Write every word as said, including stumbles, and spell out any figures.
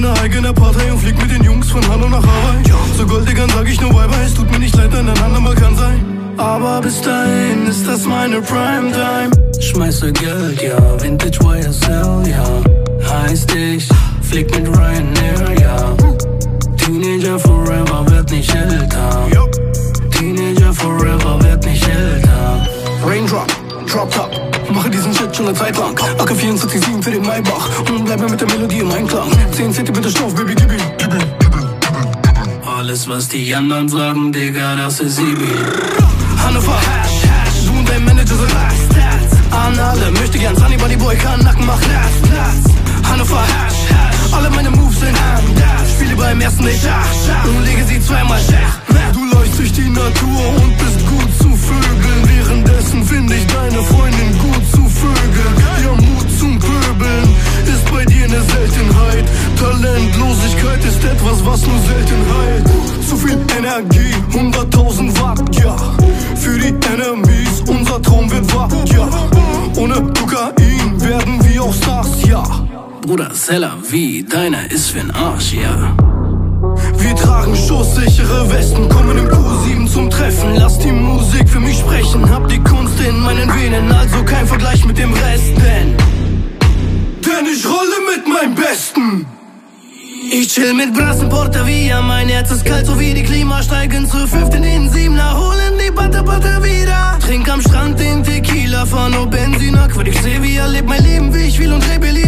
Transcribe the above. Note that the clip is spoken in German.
meine eigene Partei und flieg mit den Jungs von Hanno nach Hawaii. So Golddigern sag ich nur bye-bye, es tut mir nicht leid, wenn ein andermal kann sein. Aber bis dahin ist das meine Primetime. Schmeiße Geld, ja, Vintage Y S L, ja. Heißt ich, flieg mit Ryanair, ja. Teenager forever, wird nicht älter. Teenager forever, wird nicht älter. Raindrop, Drop Top, mache diesen Shit schon eine Zeit lang. A K vierundzwanzig sieben für den Maybach und bleib mir mit der Melodie im Einklang. zehn Zentimeter Stoff, Baby, gib ihn, gib ihn, gib ihn. Alles, was die anderen sagen, Digga, das ist Ibi. Hannover, Hash, Hash, du und dein Manager sind Stats. An alle, möchte gern Sunny Bunny Boy, kann Nacken, mach Platz, Platz. Hannover, Hash, Hash, alle meine Moves sind am Dash. Spiele beim ersten Date Schach, Schach und lege sie zweimal Schach. Du läufst durch die Natur und bist gut zu Vögeln. Währenddessen finde ich deine Freundin gut zu Vögeln. Ja, Mut zum Pöbeln ist bei dir eine Seltenheit. Talentlosigkeit ist etwas, was nur selten heilt. Zu viel Energie, hunderttausend Watt, ja. Für die Enemies, unser Traum wird wahr, ja. Ohne Kokain werden wir auch Stars, ja. Bruder, Seller wie deiner ist für'n Arsch, ja. Wir tragen schusssichere Westen, kommen im Q sieben zum Treffen. Lass die Musik für mich sprechen, hab die Kunst in meinen Venen, also kein Vergleich mit dem Rest, denn Denn ich rolle mit meinem Besten. Ich chill mit Brassen Porta Via, mein Herz ist kalt, so wie die Klima. Steigen zur fünften in Siebener, holen die Butter, Butter wieder. Trink am Strand den Tequila, fahr nur Benziner. Quatsch, ich seh, wie er lebt mein Leben, wie ich will und rebelliere.